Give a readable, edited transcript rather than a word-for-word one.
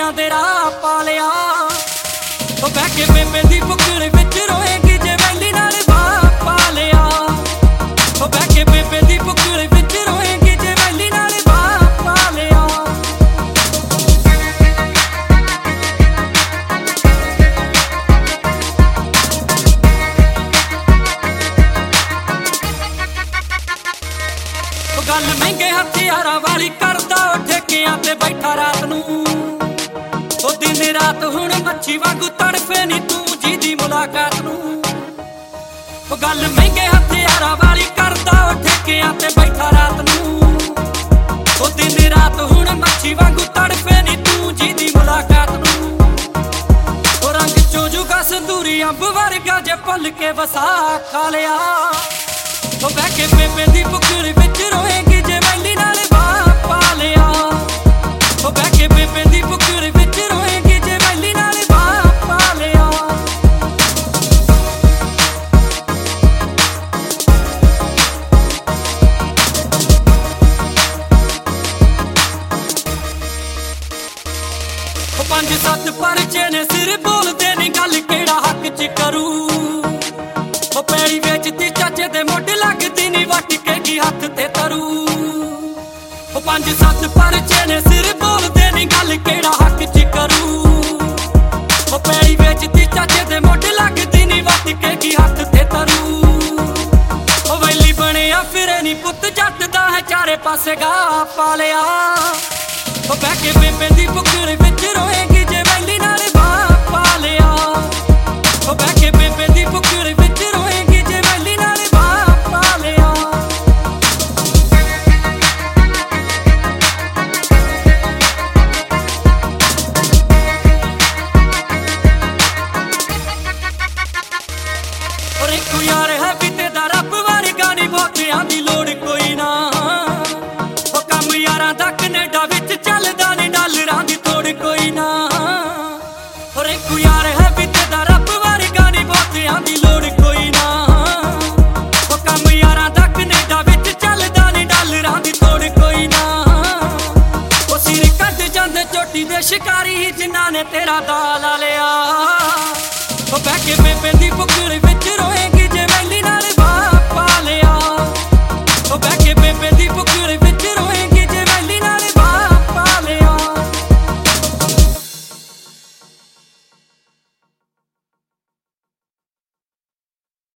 दुनिया दे राह पा लिया। ओ बह के बेबे दी बुकल विच रोएगी जे वैली नाल बाह पा लिया। ओ बह के बेबे दी बुकल विच रोएगी जे वैली नाल बाह पा लिया। ओ गल महंगे हथियारां वाली करदा ठेकियां ते बैठा रात नूं। ओ दिन रात हुण मच्छी वांगू तड़फे नी तू जी दी मुलाकात नूं। ओ गल महंगे हथियारां वाली करदा ठेकियां ते बैठा रात नूं। ओ दिन रात हुण मच्छी वांगू तड़फे नी तू जी दी मुलाकात नूं। ओ रंग चो जुगा संदूरी अंब वर्गा जे भुल के वसा खा लिया। ओ बह के बेबे दी बुकल विच रोएगी जे वैली नाल बाह पा लिया। ओ बह के बेबे दी बुकल विच रोएगी जे वैली नाल बाह पा लिया। ओ 5-7 परचे ने सिर बोलदे नी गल केड़ा हक च करू। ओ पैड़ी वेचदी चाचे दे मुंड लगदी नी वट के की हथ ते तरू। ओ 5-7 परचे ने सिर बोलदे नी गल केड़ा हक च करू। ओ पैड़ी वेचदी चाचे दे मुंड लगदी नी वट के की हथ ते तरू। ओ वैली बनिया फिरे नी पुत जट दा है चारे पासे गाह पा लिया। ओ बह के बेबे दी बुकल विच रोएगी जे वैली नाल बाह पा लिया। ओ बह के बेबे दी बुकल विच रोएगी जे वैली नाल बाह पा लिया। और एक यार है बीते दा रब वर्गा नी बहुतियां दी लोड़ कोई ना। ओ कम यारां दा कनेडा विच चलदा नी डॉलरां दी तोड़ कोई ना। और एक यार है बीते दा रब वर्गा नी बहुतियां दी लोड़ कोई ना। ओ कम यारां दा कनेडा विच चलदा नी डॉलरां दी तोड़ कोई ना। ओ सिर कट जांदे चोटी दे शिकारी जिन्हां ने तेरा दा ला लिया।